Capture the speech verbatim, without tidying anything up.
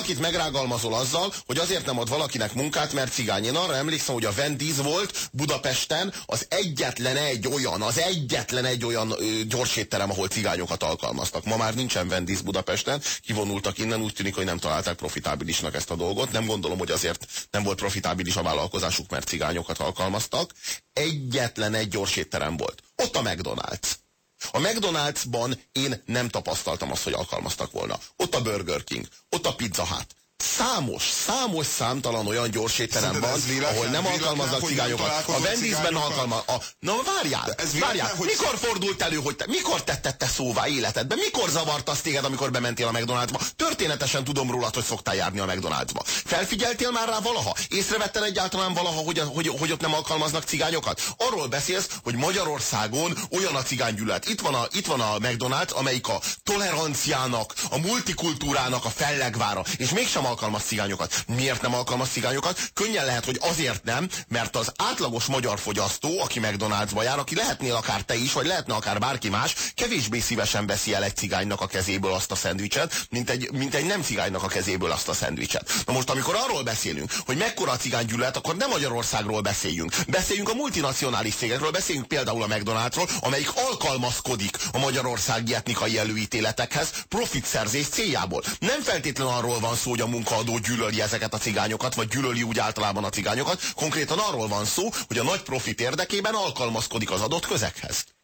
valakit megrágalmazol azzal, hogy azért nem ad valakinek munkát, mert cigány. Én arra emlékszem, hogy a Wendy's volt Budapesten az egyetlen egy olyan, az egyetlen egy olyan ö, gyorsétterem, ahol cigányokat alkalmaztak. Ma már nincsen Wendy's Budapesten, kivonultak innen, úgy tűnik, hogy nem találták profitábilisnak ezt a dolgot. Nem gondolom, hogy azért nem volt profitábilis a vállalkozásuk, mert cigányokat alkalmaztak. Egyetlen egy gyorsétterem volt. Ott a McDonald's. A McDonald'sban én nem tapasztaltam azt, hogy alkalmaztak volna. Ott a Burger King, ott a Pizza Hut. Számos, számos számtalan olyan gyorsétterem van, véletlen, ahol nem alkalmaznak cigányokat. A Wendy'sben alkalmaznak. Na várjál, várjál. Hogy... Mikor fordult elő, hogy te, mikor tetted te szóvá életedben? Mikor zavart az téged, amikor bementél a McDonald'sba? Történetesen tudom rólad, hogy szoktál járni a McDonald'sba. Felfigyeltél már rá valaha? Észrevetted egyáltalán valaha, hogy, hogy, hogy ott nem alkalmaznak cigányokat? Arról beszélsz, hogy Magyarországon olyan a cigánygyűlölet. Itt van a, itt van a McDonald's, amelyik a toleranciának, a multikultúrának a fellegvára, és mégsem alkalmaz cigányokat. Miért nem alkalmaz cigányokat? Könnyen lehet, hogy azért nem, mert az átlagos magyar fogyasztó, aki McDonald'sba jár, aki lehetnél akár te is, vagy lehetne akár bárki más, kevésbé szívesen veszi el egy cigánynak a kezéből azt a szendvicset, mint egy, mint egy nem cigánynak a kezéből azt a szendvicset. Na most, amikor arról beszélünk, hogy mekkora a cigánygyűlölet, akkor nem Magyarországról beszéljünk. Beszéljünk a multinacionális cégekről, beszéljünk például a McDonald'sról, amelyik alkalmazkodik a magyarországi etnikai előítéletekhez profitszerzés céljából. Nem feltétlenül arról van szó, hogy a munkaadó gyűlöli ezeket a cigányokat, vagy gyűlöli úgy általában a cigányokat. Konkrétan arról van szó, hogy a nagy profit érdekében alkalmazkodik az adott közeghez.